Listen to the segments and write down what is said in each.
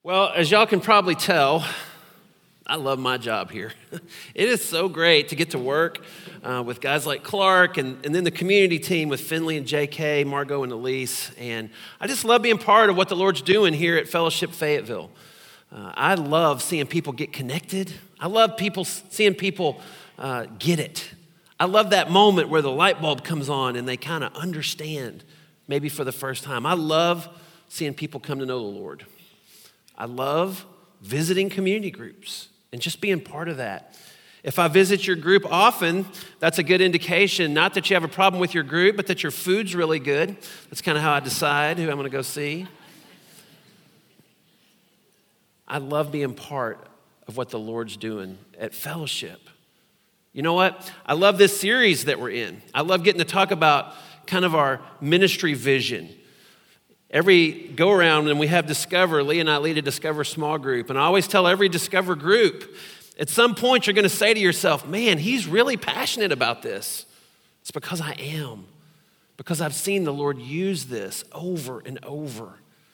Well, as y'all can probably tell, I love my job here. It is so great to get to work with guys like Clark and then the community team with Finley and JK, Margot and Elise. And I just love being part of what the Lord's doing here at Fellowship Fayetteville. I love seeing people get connected. I love seeing people get it. I love that moment where the light bulb comes on and they kind of understand, maybe for the first time. I love seeing people come to know the Lord. I love visiting community groups and just being part of that. If I visit your group often, that's a good indication, not that you have a problem with your group, but that your food's really good. That's kind of how I decide who I'm going to go see. I love being part of what the Lord's doing at Fellowship. You know what? I love this series that we're in. I love getting to talk about kind of our ministry vision. Every go-around when we have Discover, Lee and I lead a Discover small group, and I always tell every Discover group, at some point you're going to say to yourself, man, he's really passionate about this. It's because I am, because I've seen the Lord use this over and over.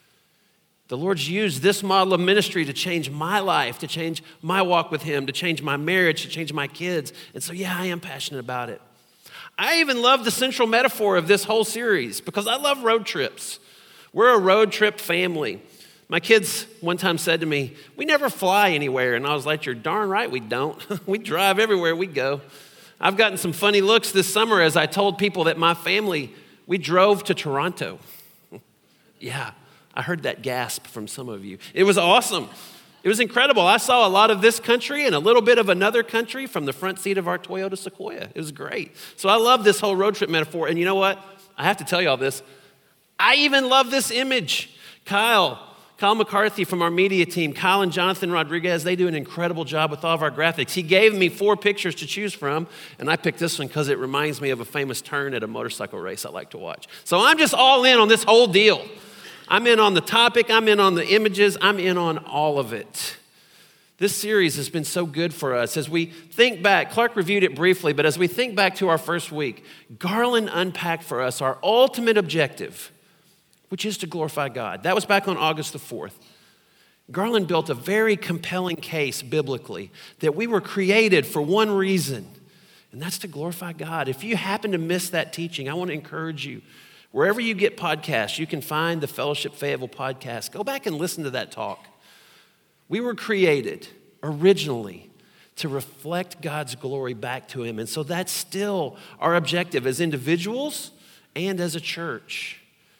The Lord's used this model of ministry to change my life, to change my walk with Him, to change my marriage, to change my kids, and so yeah, I am passionate about it. I even love the central metaphor of this whole series because I love road trips. We're a road trip family. My kids one time said to me, we never fly anywhere. And I was like, you're darn right we don't. We drive everywhere we go. I've gotten some funny looks this summer as I told people that my family, we drove to Toronto. Yeah, I heard that gasp from some of you. It was awesome. It was incredible. I saw a lot of this country and a little bit of another country from the front seat of our Toyota Sequoia. It was great. So I love this whole road trip metaphor. And you know what? I have to tell y'all this. I even love this image. Kyle McCarthy from our media team, Kyle and Jonathan Rodriguez, they do an incredible job with all of our graphics. He gave me 4 pictures to choose from, and I picked this one because it reminds me of a famous turn at a motorcycle race I like to watch. So I'm just all in on this whole deal. I'm in on the topic, I'm in on the images, I'm in on all of it. This series has been so good for us. As we think back, Clark reviewed it briefly, but as we think back to our first week, Garland unpacked for us our ultimate objective, which is to glorify God. That was back on August the 4th. Garland built a very compelling case biblically that we were created for one reason, and that's to glorify God. If you happen to miss that teaching, I want to encourage you. Wherever you get podcasts, you can find the Fellowship Fayetteville podcast. Go back and listen to that talk. We were created originally to reflect God's glory back to Him, and so that's still our objective as individuals and as a church.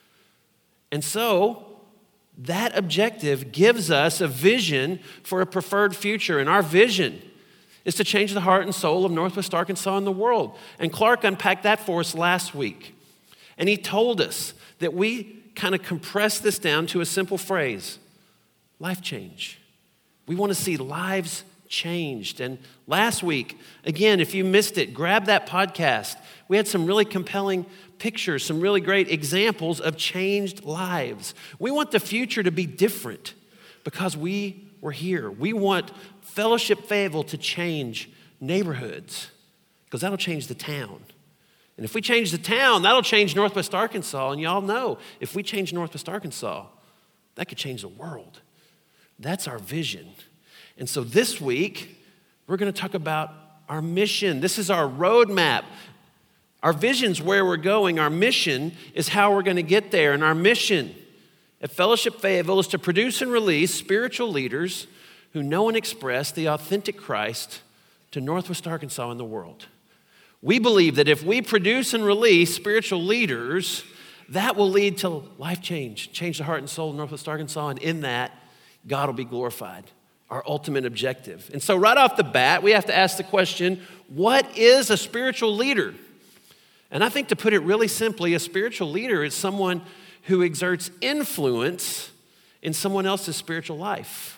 And so that objective gives us a vision for a preferred future. And our vision is to change the heart and soul of Northwest Arkansas and the world. And Clark unpacked that for us last week. And he told us that we kind of compress this down to a simple phrase, life change. We want to see lives changed. And last week, again, if you missed it, grab that podcast. We had some really compelling pictures, some really great examples of changed lives. We want the future to be different because we were here. We want Fellowship Fayetteville to change neighborhoods because that'll change the town. And if we change the town, that'll change Northwest Arkansas. And y'all know, if we change Northwest Arkansas, that could change the world. That's our vision. And so this week, we're going to talk about our mission. This is our roadmap. Our vision's where we're going. Our mission is how we're going to get there. And our mission at Fellowship Fayetteville is to produce and release spiritual leaders who know and express the authentic Christ to Northwest Arkansas and the world. We believe that if we produce and release spiritual leaders, that will lead to life change the heart and soul of Northwest Arkansas, and in that, God will be glorified, our ultimate objective. And so right off the bat, we have to ask the question, what is a spiritual leader? And I think to put it really simply, a spiritual leader is someone who exerts influence in someone else's spiritual life.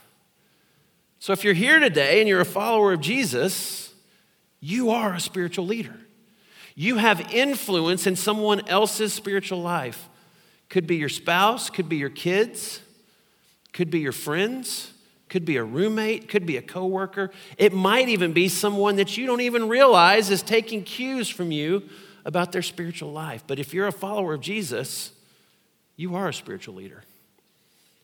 So if you're here today and you're a follower of Jesus, you are a spiritual leader. You have influence in someone else's spiritual life. Could be your spouse, could be your kids, could be your friends, could be a roommate, could be a coworker. It might even be someone that you don't even realize is taking cues from you about their spiritual life. But if you're a follower of Jesus, you are a spiritual leader.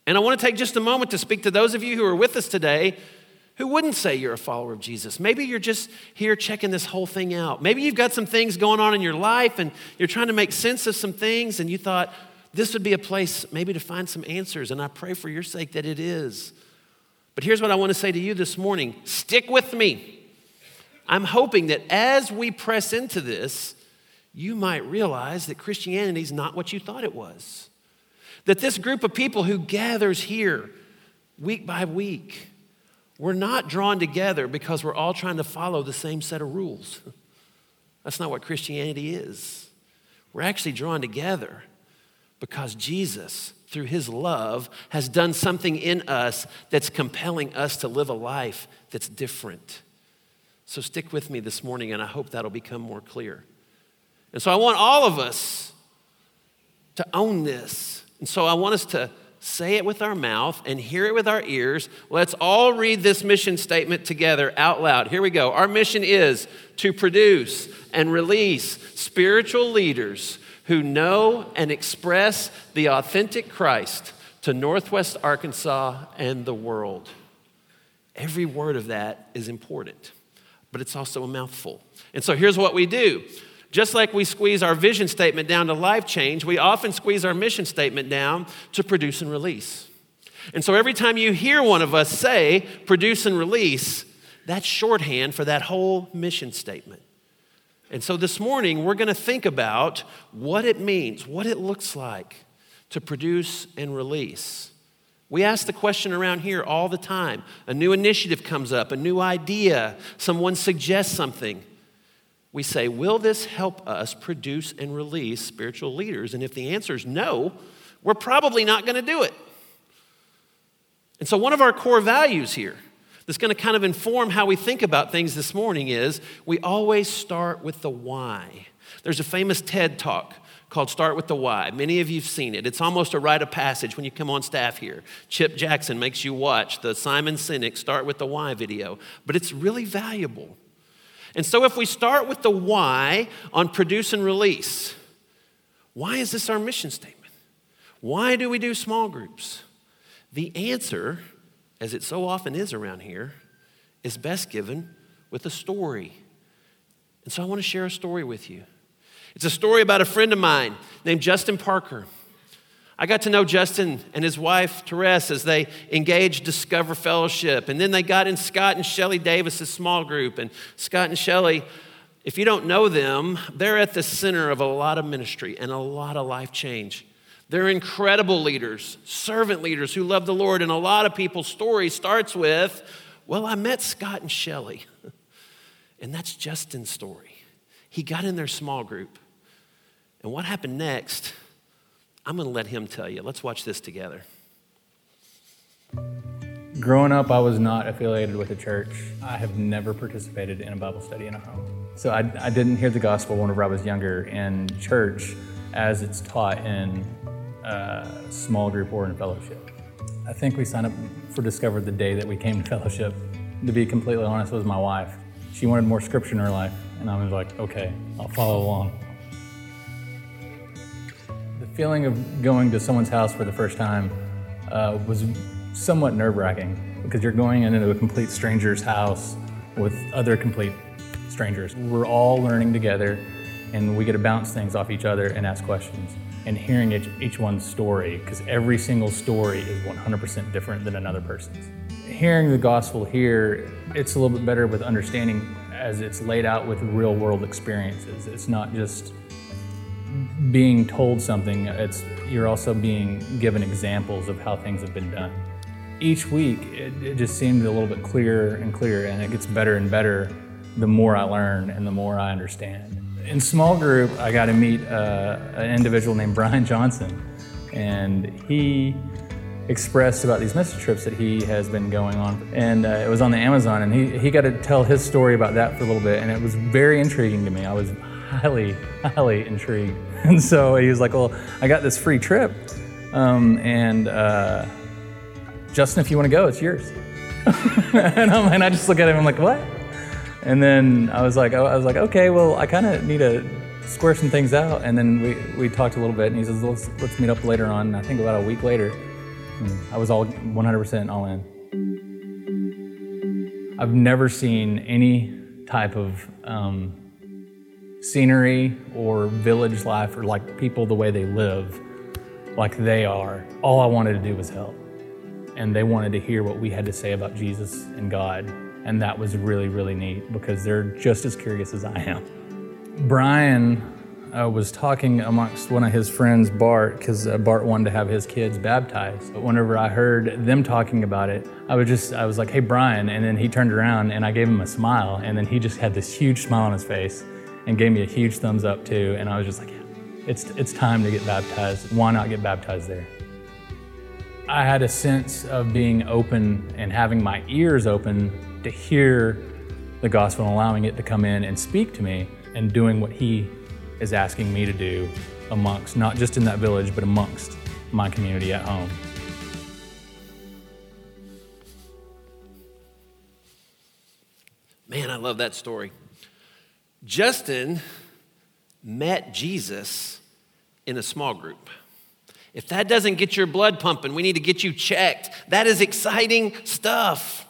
And I want to take just a moment to speak to those of you who are with us today who wouldn't say you're a follower of Jesus. Maybe you're just here checking this whole thing out. Maybe you've got some things going on in your life and you're trying to make sense of some things and you thought this would be a place maybe to find some answers. And I pray for your sake that it is. But here's what I want to say to you this morning. Stick with me. I'm hoping that as we press into this, you might realize that Christianity is not what you thought it was. That this group of people who gathers here week by week, we're not drawn together because we're all trying to follow the same set of rules. That's not what Christianity is. We're actually drawn together because Jesus, through his love, has done something in us that's compelling us to live a life that's different. So stick with me this morning, and I hope that'll become more clear. And so I want all of us to own this. And so I want us to say it with our mouth and hear it with our ears. Let's all read this mission statement together out loud. Here we go. Our mission is to produce and release spiritual leaders who know and express the authentic Christ to Northwest Arkansas and the world. Every word of that is important, but it's also a mouthful. And so here's what we do. Just like we squeeze our vision statement down to life change, we often squeeze our mission statement down to produce and release. And so every time you hear one of us say produce and release, that's shorthand for that whole mission statement. And so this morning, we're going to think about what it means, what it looks like to produce and release. We ask the question around here all the time. A new initiative comes up, a new idea, someone suggests something. We say, will this help us produce and release spiritual leaders? And if the answer is no, we're probably not going to do it. And so one of our core values here that's going to kind of inform how we think about things this morning is we always start with the why. There's a famous TED Talk called Start with the Why. Many of you have seen it. It's almost a rite of passage when you come on staff here. Chip Jackson makes you watch the Simon Sinek Start with the Why video, but it's really valuable. And so if we start with the why on produce and release, why is this our mission statement? Why do we do small groups? The answer, as it so often is around here, is best given with a story. And so I want to share a story with you. It's a story about a friend of mine named Justin Parker. I got to know Justin and his wife, Therese, as they engaged Discover Fellowship. And then they got in Scott and Shelley Davis' small group. And Scott and Shelley, if you don't know them, they're at the center of a lot of ministry and a lot of life change. They're incredible leaders, servant leaders who love the Lord. And a lot of people's story starts with, well, I met Scott and Shelley. And that's Justin's story. He got in their small group. And what happened next, I'm going to let him tell you. Let's watch this together. Growing up, I was not affiliated with a church. I have never participated in a Bible study in a home. So I didn't hear the gospel whenever I was younger in church as it's taught in a small group or in fellowship. I think we signed up for Discover the day that we came to fellowship. To be completely honest, it was my wife. She wanted more scripture in her life, and I was like, okay, I'll follow along. The feeling of going to someone's house for the first time was somewhat nerve-wracking because you're going into a complete stranger's house with other complete strangers. We're all learning together, and we get to bounce things off each other and ask questions. And hearing each one's story, because every single story is 100% different than another person's. Hearing the gospel here, it's a little bit better with understanding as it's laid out with real-world experiences. It's not just being told something, you're also being given examples of how things have been done. Each week, it just seemed a little bit clearer and clearer, and it gets better and better the more I learn and the more I understand. In small group, I got to meet an individual named Brian Johnson, and he expressed about these mission trips that he has been going on. And it was on the Amazon, and he got to tell his story about that for a little bit, and it was very intriguing to me. I was highly intrigued. And so he was like, well, I got this free trip, and Justin, if you want to go, it's yours. and I just look at him, I'm like, what? And then I was like, okay, well, I kind of need to square some things out. And then we talked a little bit, and he says, let's meet up later on. I think about a week later. I was all 100% all in. I've never seen any type of scenery or village life or like people the way they live like they are. All I wanted to do was help. And they wanted to hear what we had to say about Jesus and God. And that was really, really neat because they're just as curious as I am. Brian was talking amongst one of his friends, Bart, because Bart wanted to have his kids baptized. But whenever I heard them talking about it, I was like, hey, Brian. And then he turned around and I gave him a smile. And then he just had this huge smile on his face and gave me a huge thumbs up too. And I was just like, yeah, it's time to get baptized. Why not get baptized there? I had a sense of being open and having my ears open to hear the gospel and allowing it to come in and speak to me and doing what he is asking me to do amongst, not just in that village, but amongst my community at home. Man, I love that story. Justin met Jesus in a small group. If that doesn't get your blood pumping, we need to get you checked. That is exciting stuff.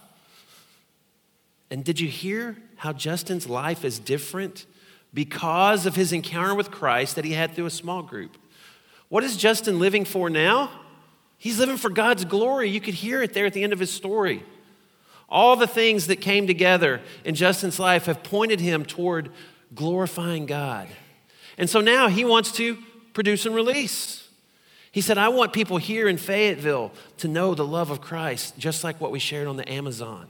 And did you hear how Justin's life is different because of his encounter with Christ that he had through a small group? What is Justin living for now? He's living for God's glory. You could hear it there at the end of his story. All the things that came together in Justin's life have pointed him toward glorifying God. And so now he wants to produce and release. He said, I want people here in Fayetteville to know the love of Christ, just like what we shared on the Amazon.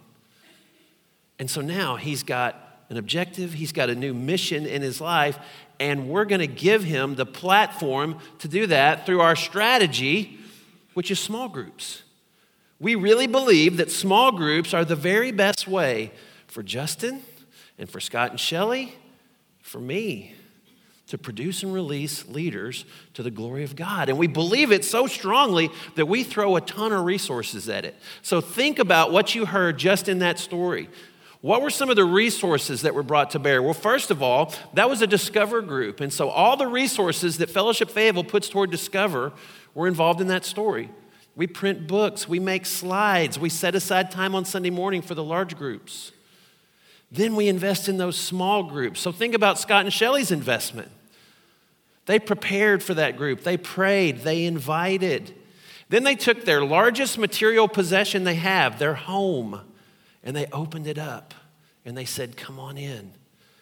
And so now he's got an objective, he's got a new mission in his life, and we're going to give him the platform to do that through our strategy, which is small groups. We really believe that small groups are the very best way for Justin and for Scott and Shelley, for me, to produce and release leaders to the glory of God. And we believe it so strongly that we throw a ton of resources at it. So think about what you heard just in that story. What were some of the resources that were brought to bear? Well, first of all, that was a Discover group. And so all the resources that Fellowship Fayetteville puts toward Discover were involved in that story. We print books, we make slides, we set aside time on Sunday morning for the large groups. Then we invest in those small groups. So think about Scott and Shelley's investment. They prepared for that group. They prayed. They invited. Then they took their largest material possession they have, their home, and they opened it up. And they said, come on in.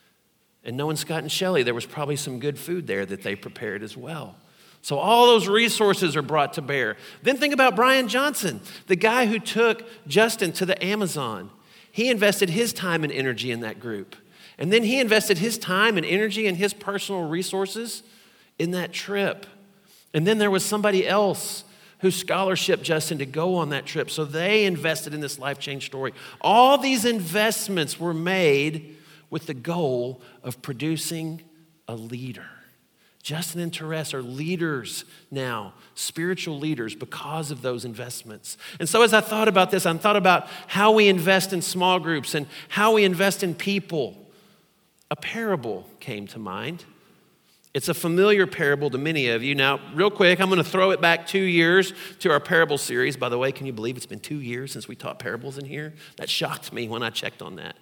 And knowing Scott and Shelley, there was probably some good food there that they prepared as well. So all those resources are brought to bear. Then think about Brian Johnson, the guy who took Justin to the Amazon. He invested his time and energy in that group. And then he invested his time and energy and his personal resources in that trip. And then there was somebody else who scholarshiped Justin to go on that trip. So they invested in this life change story. All these investments were made with the goal of producing a leader. Justin and Therese are leaders now, spiritual leaders, because of those investments. And so as I thought about this, I thought about how we invest in small groups and how we invest in people. A parable came to mind. It's a familiar parable to many of you. Now, real quick, I'm going to throw it back 2 years to our parable series. By the way, can you believe it's been 2 years since we taught parables in here? That shocked me when I checked on that.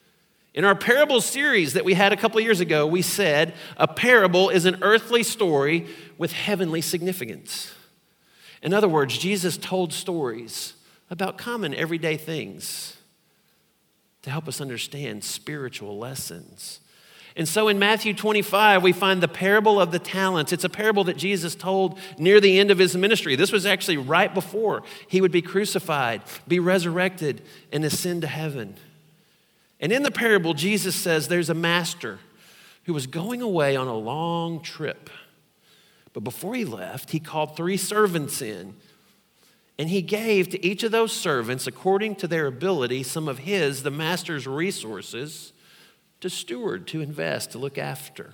In our parable series that we had a couple of years ago, we said a parable is an earthly story with heavenly significance. In other words, Jesus told stories about common everyday things to help us understand spiritual lessons. And so in Matthew 25, we find the parable of the talents. It's a parable that Jesus told near the end of his ministry. This was actually right before he would be crucified, be resurrected, and ascend to heaven. And in the parable, Jesus says there's a master who was going away on a long trip. But before he left, he called 3 servants in. And he gave to each of those servants, according to their ability, some of his, the master's resources, to steward, to invest, to look after.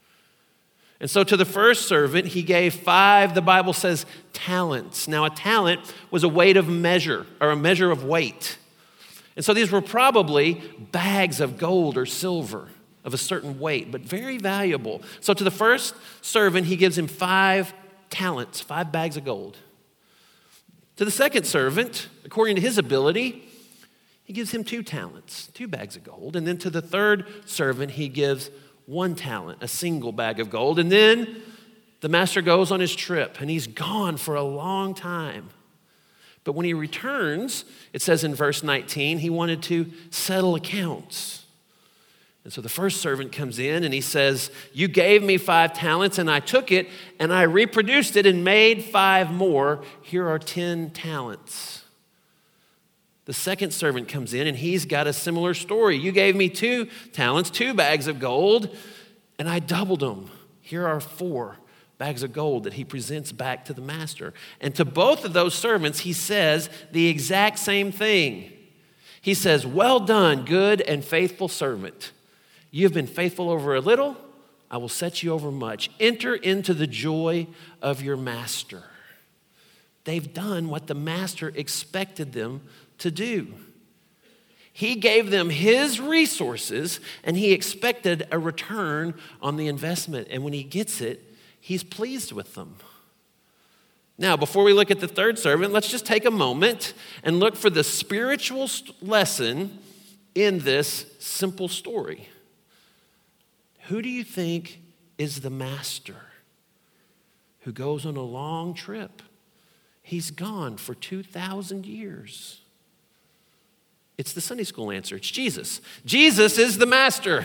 And so to the first servant, he gave 5, the Bible says, talents. Now, a talent was a weight of measure, or a measure of weight. And so these were probably bags of gold or silver of a certain weight, but very valuable. So to the first servant, he gives him 5 talents, 5 bags of gold. To the second servant, according to his ability, he gives him 2 talents, 2 bags of gold. And then to the third servant, he gives 1 talent, a single bag of gold. And then the master goes on his trip, and he's gone for a long time. But when he returns, it says in verse 19, he wanted to settle accounts. And so the first servant comes in and he says, you gave me 5 talents and I took it and I reproduced it and made 5 more. Here are 10 talents. The second servant comes in and he's got a similar story. You gave me 2 talents, 2 bags of gold, and I doubled them. Here are 4 bags of gold that he presents back to the master. And to both of those servants, he says the exact same thing. He says, well done, good and faithful servant. You have been faithful over a little, I will set you over much. Enter into the joy of your master. They've done what the master expected them to do. He gave them his resources and he expected a return on the investment. And when he gets it, he's pleased with them. Now, before we look at the third servant, let's just take a moment and look for the spiritual lesson in this simple story. Who do you think is the master who goes on a long trip? He's gone for 2,000 years. It's the Sunday school answer. It's Jesus. Jesus is the master.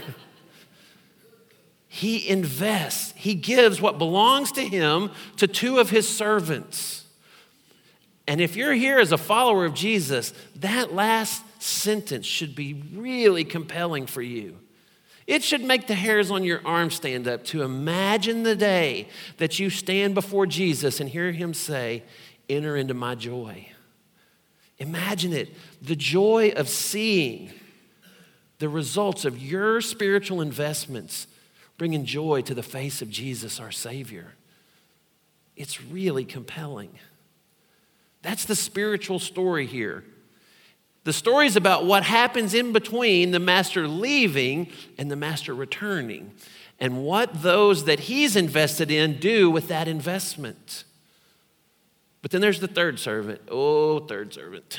He invests. He gives what belongs to him to 2 of his servants. And if you're here as a follower of Jesus, that last sentence should be really compelling for you. It should make the hairs on your arm stand up to imagine the day that you stand before Jesus and hear him say, enter into my joy. Imagine it, the joy of seeing the results of your spiritual investments bringing joy to the face of Jesus, our Savior. It's really compelling. That's the spiritual story here. The story is about what happens in between the master leaving and the master returning, and what those that he's invested in do with that investment. But then there's the third servant. Oh, third servant.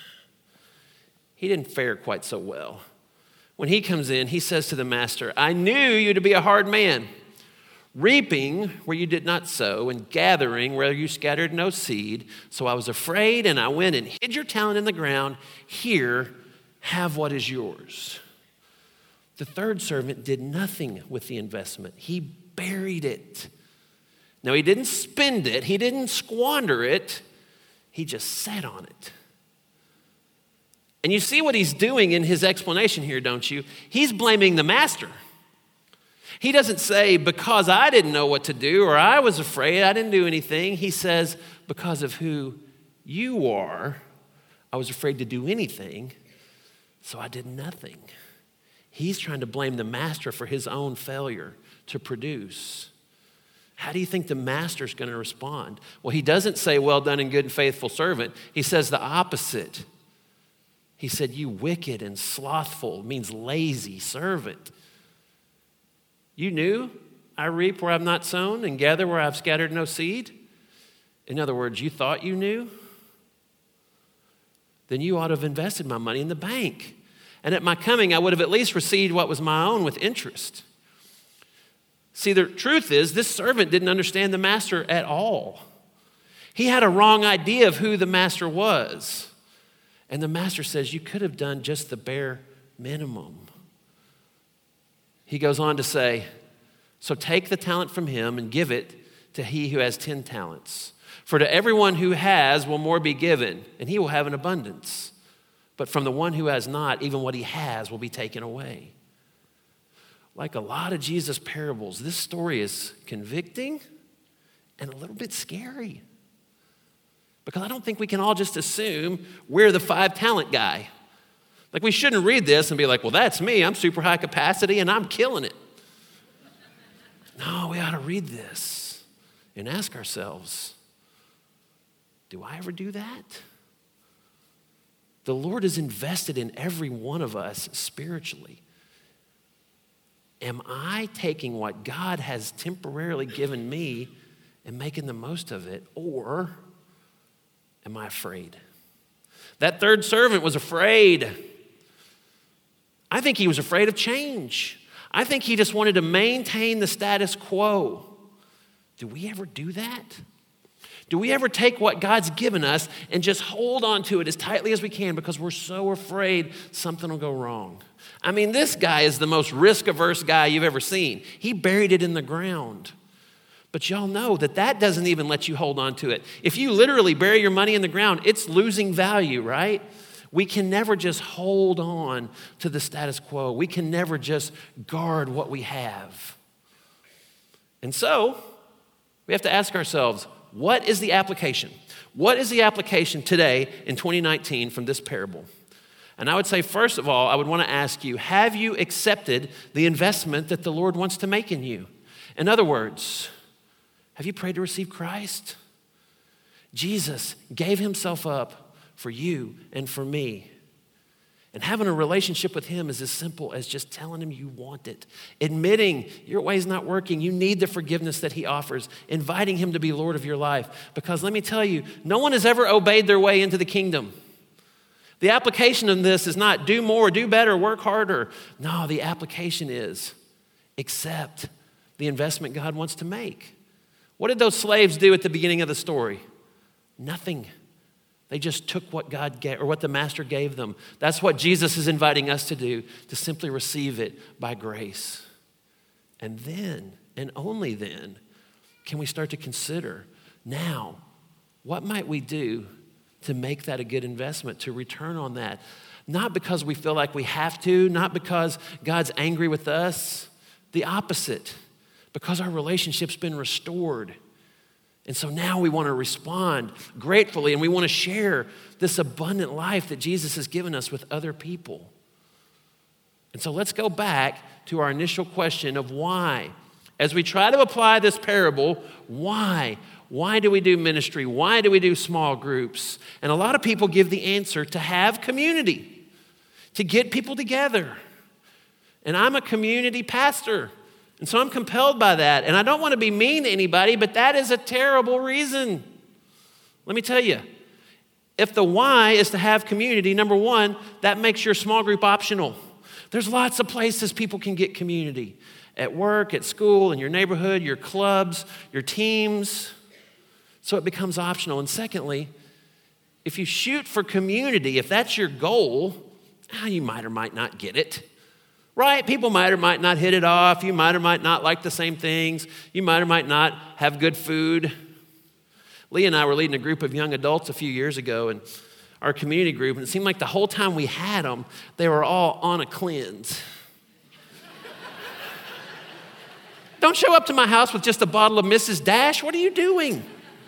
He didn't fare quite so well. When he comes in, he says to the master, I knew you to be a hard man, reaping where you did not sow and gathering where you scattered no seed. So I was afraid and I went and hid your talent in the ground. Here, have what is yours. The third servant did nothing with the investment. He buried it. Now, he didn't spend it. He didn't squander it. He just sat on it. And you see what he's doing in his explanation here, don't you? He's blaming the master. He doesn't say, because I didn't know what to do or I was afraid, I didn't do anything. He says, because of who you are, I was afraid to do anything, so I did nothing. He's trying to blame the master for his own failure to produce. How do you think the master's going to respond? Well, he doesn't say, well done and good and faithful servant. He says the opposite. He said, you wicked and slothful, means lazy servant. You knew I reap where I've not sown and gather where I've scattered no seed? In other words, you thought you knew? Then you ought to have invested my money in the bank. And at my coming, I would have at least received what was my own with interest. See, the truth is, this servant didn't understand the master at all. He had a wrong idea of who the master was. And the master says, you could have done just the bare minimum. He goes on to say, so take the talent from him and give it to he who has 10 talents. For to everyone who has will more be given, and he will have an abundance. But from the one who has not, even what he has will be taken away. Like a lot of Jesus' parables, this story is convicting and a little bit scary. Because I don't think we can all just assume we're the 5-talent guy. Like, we shouldn't read this and be like, well, that's me. I'm super high capacity and I'm killing it. No, we ought to read this and ask ourselves, do I ever do that? The Lord is invested in every one of us spiritually. Am I taking what God has temporarily given me and making the most of it? Or am I afraid? That third servant was afraid. I think he was afraid of change. I think he just wanted to maintain the status quo. Do we ever do that? Do we ever take what God's given us and just hold on to it as tightly as we can because we're so afraid something will go wrong? I mean, this guy is the most risk-averse guy you've ever seen. He buried it in the ground. But y'all know that doesn't even let you hold on to it. If you literally bury your money in the ground, it's losing value, right? We can never just hold on to the status quo. We can never just guard what we have. And so, we have to ask ourselves, what is the application? What is the application today in 2019 from this parable? And I would say, first of all, I would want to ask you, have you accepted the investment that the Lord wants to make in you? In other words, have you prayed to receive Christ? Jesus gave himself up for you and for me. And having a relationship with him is as simple as just telling him you want it. Admitting your way's not working. You need the forgiveness that he offers. Inviting him to be Lord of your life. Because let me tell you, no one has ever obeyed their way into the kingdom. The application of this is not do more, do better, work harder. No, the application is accept the investment God wants to make. What did those slaves do at the beginning of the story? Nothing. They just took what God gave, or what the master gave them. That's what Jesus is inviting us to do, to simply receive it by grace. And then, and only then, can we start to consider, now, what might we do to make that a good investment, to return on that? Not because we feel like we have to, not because God's angry with us, the opposite, because our relationship's been restored. And so now we want to respond gratefully, and we want to share this abundant life that Jesus has given us with other people. And so let's go back to our initial question of why. As we try to apply this parable, why? Why do we do ministry? Why do we do small groups? And a lot of people give the answer to have community, to get people together. And I'm a community pastor. And so I'm compelled by that. And I don't want to be mean to anybody, but that is a terrible reason. Let me tell you, if the why is to have community, number one, that makes your small group optional. There's lots of places people can get community. At work, at school, in your neighborhood, your clubs, your teams. So it becomes optional. And secondly, if you shoot for community, if that's your goal, you might or might not get it. Right? People might or might not hit it off. You might or might not like the same things. You might or might not have good food. Lee and I were leading a group of young adults a few years ago, and our community group, and it seemed like the whole time we had them, they were all on a cleanse. Don't show up to my house with just a bottle of Mrs. Dash. What are you doing?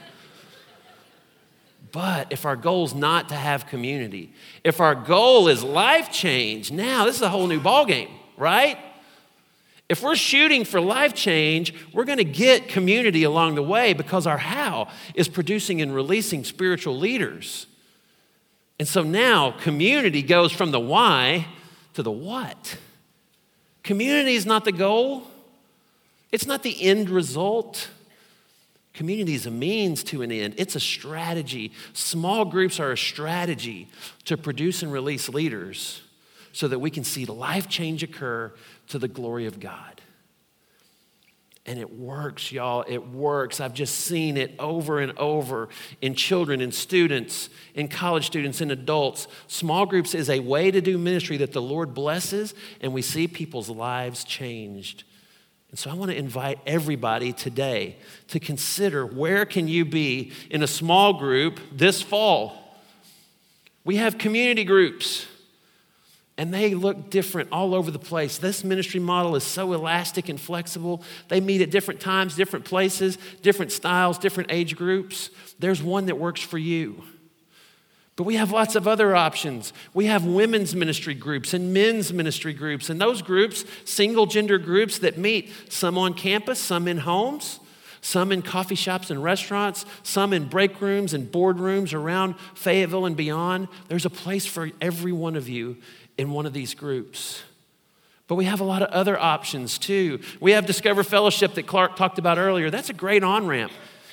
But if our goal is not to have community, if our goal is life change, now this is a whole new ballgame, right? If we're shooting for life change, we're going to get community along the way because our how is producing and releasing spiritual leaders. And so now community goes from the why to the what. Community is not the goal. It's not the end result. Community is a means to an end. It's a strategy. Small groups are a strategy to produce and release leaders so that we can see life change occur to the glory of God. And it works, y'all. It works. I've just seen it over and over in children, in students, in college students, in adults. Small groups is a way to do ministry that the Lord blesses, and we see people's lives changed. And so I want to invite everybody today to consider, where can you be in a small group this fall? We have community groups, and they look different all over the place. This ministry model is so elastic and flexible. They meet at different times, different places, different styles, different age groups. There's one that works for you. But we have lots of other options. We have women's ministry groups and men's ministry groups. And those groups, single gender groups that meet, some on campus, some in homes, some in coffee shops and restaurants, some in break rooms and boardrooms around Fayetteville and beyond. There's a place for every one of you in one of these groups. But we have a lot of other options too. We have Discover Fellowship that Clark talked about earlier. That's a great on-ramp.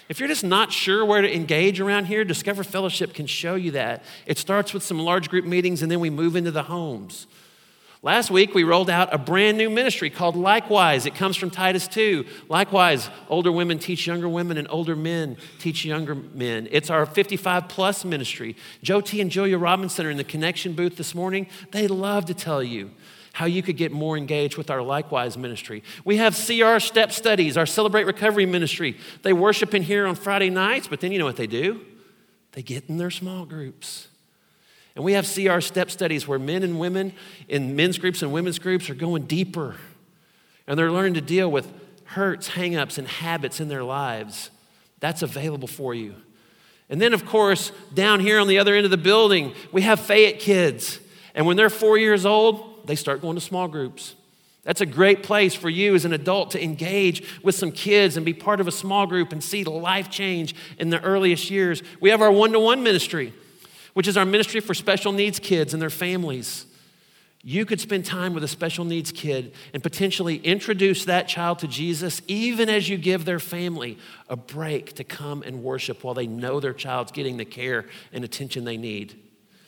If you're just not sure where to engage around here, Discover Fellowship can show you that. It starts with some large group meetings, and then we move into the homes. Last week, we rolled out a brand new ministry called Likewise. It comes from Titus 2. Likewise, older women teach younger women, and older men teach younger men. It's our 55-plus ministry. Joe T. and Julia Robinson are in the Connection booth this morning. They love to tell you how you could get more engaged with our Likewise ministry. We have CR Step Studies, our Celebrate Recovery ministry. They worship in here on Friday nights, but then you know what they do? They get in their small groups. And we have CR Step Studies where men and women in men's groups and women's groups are going deeper. And they're learning to deal with hurts, hang-ups, and habits in their lives. That's available for you. And then, of course, down here on the other end of the building, we have Fayette kids. And when they're 4 years old, they start going to small groups. That's a great place for you as an adult to engage with some kids and be part of a small group and see the life change in the earliest years. We have our one-to-one ministry, which is our ministry for special needs kids and their families. You could spend time with a special needs kid and potentially introduce that child to Jesus even as you give their family a break to come and worship while they know their child's getting the care and attention they need.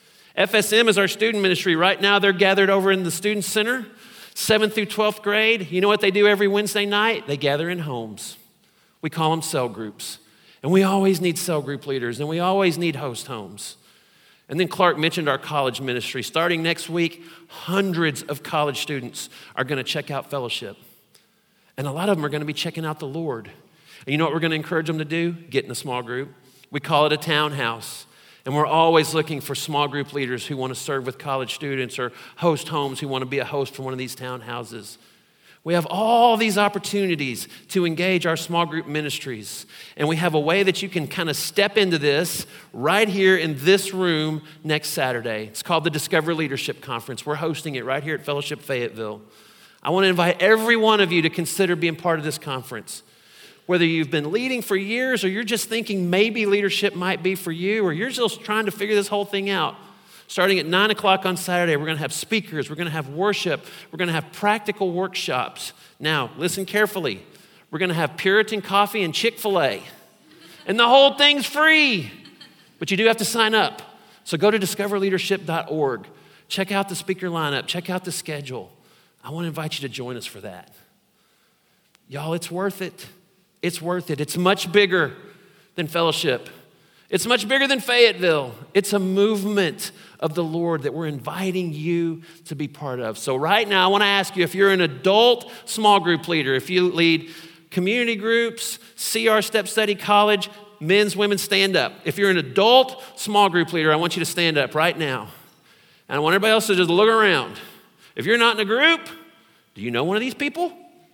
FSM is our student ministry. Right now, they're gathered over in the Student Center, 7th through 12th grade. You know what they do every Wednesday night? They gather in homes. We call them cell groups. And we always need cell group leaders, and we always need host homes. And then Clark mentioned our college ministry. Starting next week, hundreds of college students are going to check out Fellowship. And a lot of them are going to be checking out the Lord. And you know what we're going to encourage them to do? Get in a small group. We call it a townhouse. And we're always looking for small group leaders who want to serve with college students or host homes who want to be a host for one of these townhouses. We have all these opportunities to engage our small group ministries. And we have a way that you can kind of step into this right here in this room next Saturday. It's called the Discover Leadership Conference. We're hosting it right here at Fellowship Fayetteville. I want to invite every one of you to consider being part of this conference. Whether you've been leading for years or you're just thinking maybe leadership might be for you, or you're just trying to figure this whole thing out. Starting at 9 o'clock on Saturday, we're going to have speakers, we're going to have worship, we're going to have practical workshops. Now, listen carefully. We're going to have Puritan coffee and Chick-fil-A. And the whole thing's free, but you do have to sign up. So go to discoverleadership.org. Check out the speaker lineup. Check out the schedule. I want to invite you to join us for that. Y'all, it's worth it. It's worth it. It's much bigger than Fellowship. It's much bigger than Fayetteville. It's a movement of the Lord that we're inviting you to be part of. So right now, I want to ask you, if you're an adult small group leader, if you lead community groups, CR Step Study College, men's, women, stand up. If you're an adult small group leader, I want you to stand up right now. And I want everybody else to just look around. If you're not in a group, do you know one of these people?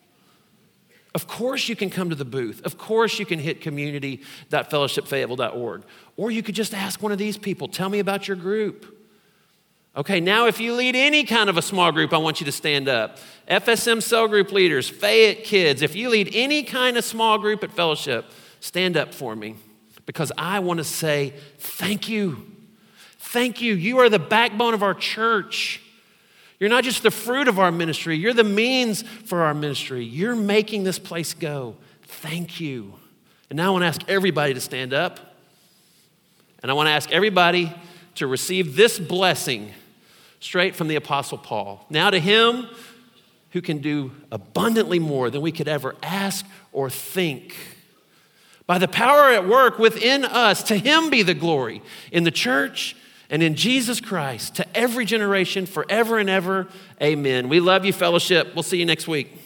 Of course you can come to the booth. Of course you can hit community.fellowshipfayetteville.org. Or you could just ask one of these people, tell me about your group. Okay, now if you lead any kind of a small group, I want you to stand up. FSM cell group leaders, Fayette kids, if you lead any kind of small group at Fellowship, stand up for me. Because I want to say thank you. Thank you. You are the backbone of our church. You're not just the fruit of our ministry. You're the means for our ministry. You're making this place go. Thank you. And now I want to ask everybody to stand up. And I want to ask everybody to receive this blessing straight from the Apostle Paul. Now to him who can do abundantly more than we could ever ask or think. By the power at work within us, to him be the glory in the church and in Jesus Christ, to every generation, forever and ever. Amen. We love you, Fellowship. We'll see you next week.